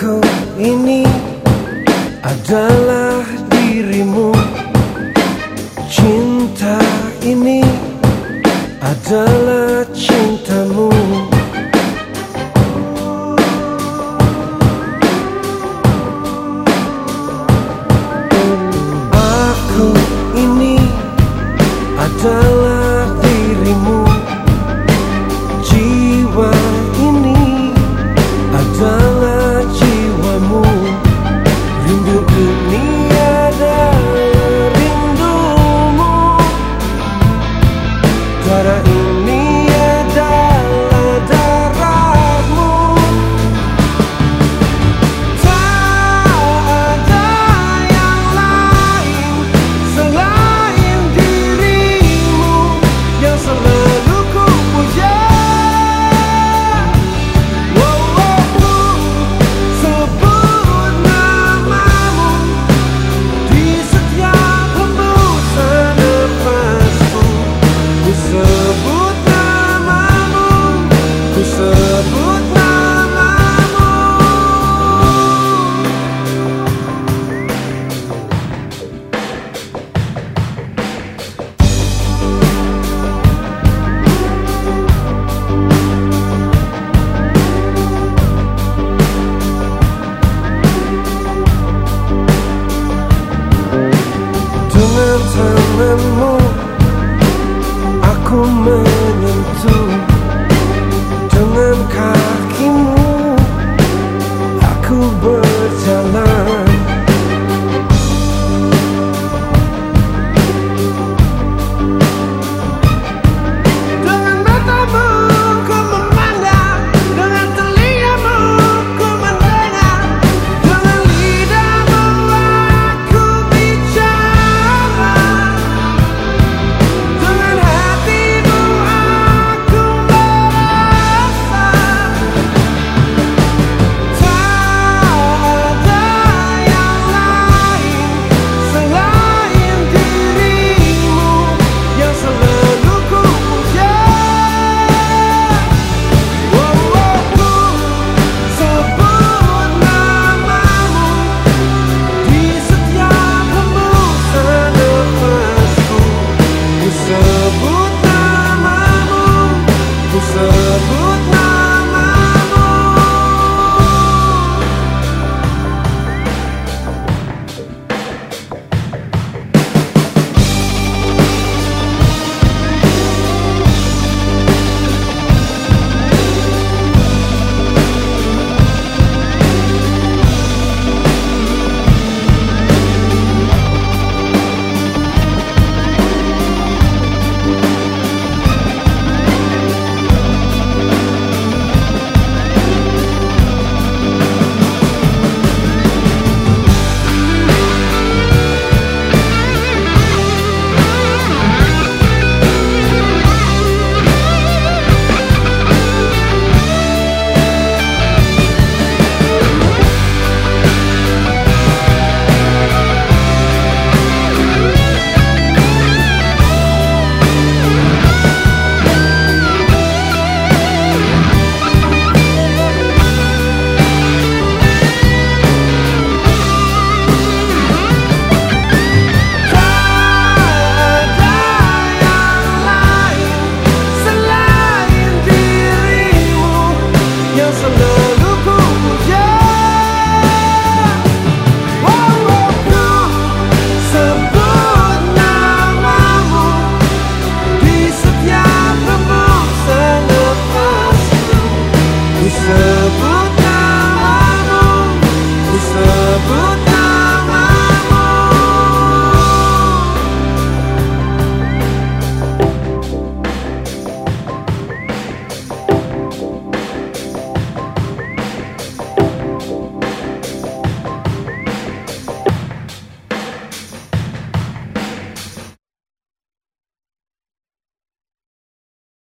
Aku ini adalah dirimu. Cinta ini adalah cintamu. Aku ini adalah dirimu. Jiwa ini adalah jiwamu. Rindu ini adalah rindumu. Darah ini adalah darahmu. Tak ada yang lain selain dirimu yang selalu ku puja. Sebut namamu di setiap hembusan nafasku. Ku sebut namamu, ku sebut namamu. Dengan tanganmu aku menyentuh, dengan kakimu aku berjalan. Dengan matamu ku memandang, dengan telingamu ku mendengar, dengan lidahmu aku bicara, dengan hatimu aku merasa. Tak ada yang lain selain dirimu yang selalu ku puja. Sebut namamu di setiap hembusan nafasku. Ku sebut